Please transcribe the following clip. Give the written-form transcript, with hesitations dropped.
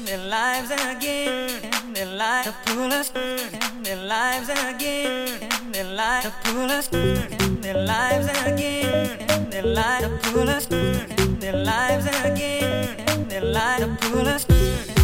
their lives again, their lives to pull us, their lives again, their lives to pull us, their lives again, their lives to pull us, their lives again, their lives to pull us.